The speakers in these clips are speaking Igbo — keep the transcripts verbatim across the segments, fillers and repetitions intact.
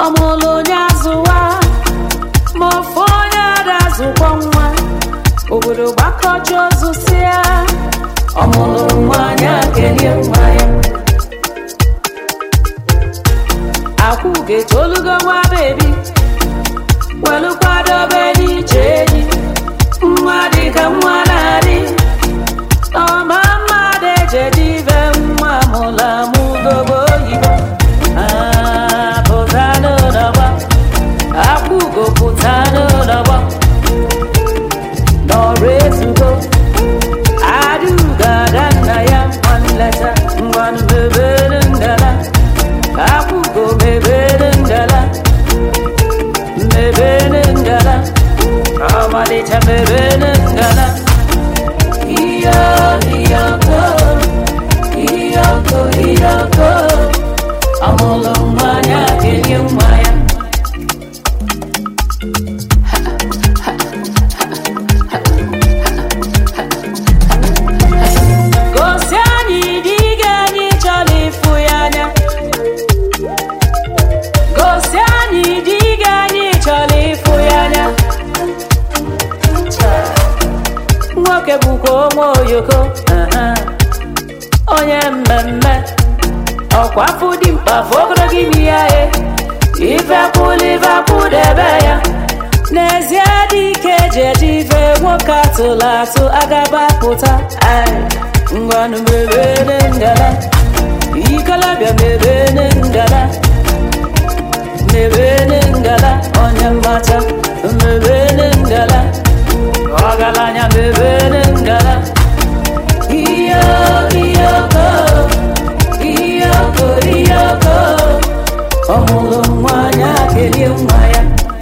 ọmụlụ onye azụwa ma ofu onye adazụkwa nwa obodo gbakọcha ozu si ya ọmụlụ nwanyị akelie nwa ya akwụ ga-etolugo nwa bebi welu kwadobe n'iche enyi nwa dịka nwa na-adị ọma mmadụ ejedive nwa mụla mụgobo oyibo pụta n'ụlọgba akwụgo pụta n'ụlọgba n'ọrụ ezugo adụgada nna ya nwanleta ngwanụ mebere ngala akwụgo mebere ngala mebere ngala ọmalịcha mebere ngala iyo iyoko iyoko iyoko ọmụlụ mmanya kelie nwa ya gosi anyị dị ga anyị chọrọ ịfụ ya anya gosi anyị dị ga anyị chọrọ ịfụ ya anya nwoke bụkwa onwe oyoko onye mmemme ọkwa afọ dị mkpa fogoro gị mi ya e ife kwụlụ ife akwụdebe ya n'ezie dị ike jeje ife nwoke atụla atụ agaba pụta ngwanụ mebere ngala ikolobịa mebere ngala mebere ngala onye mmata mebere ngala ọgaranya mebere ngala iyo iyoko iyoko iyoko ọmụlụ nwanyị akelie nwa ya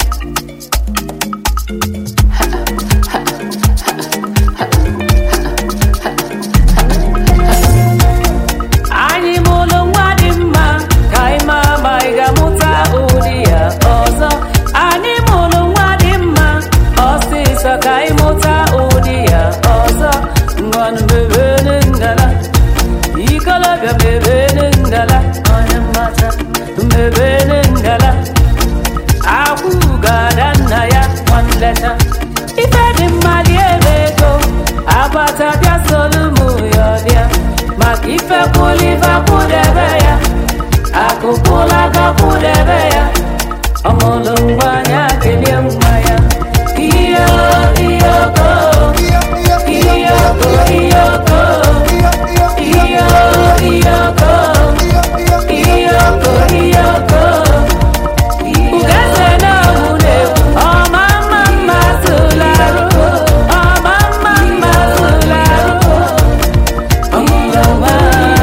anyị mụlụ nwa dị mma ka anyị maa ma ị ga-amụta ụdị ya ọzọ anyị mụlụ nwa dị mma ọsịsọ ka anyị mụta ụdị ya ọzọ ngwanụ mebere ngala ikolobịa mebere ngala onye mmata mebere ngala akwụgada nna ya nwanleta ife dị mma dị ebe ego agbata bịa solumu ya ọbịa maka ife kwụlụ ife akwụdebe ya akụkwụla aka kwụdebe ya ọmụlụ ngwanya kelie nwa ya iyo iyoko iyoko iyoko iyo iyoko iyoko iyoko ugeze n'ọhụ na-ekwu ọma mma mma tụlarụ ọma mma mma tụlarụ ọmụlụ nwa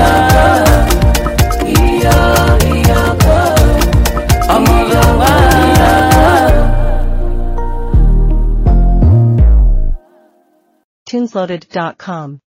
iyo iyoko ọmụlụ nwa tunesloaded dot com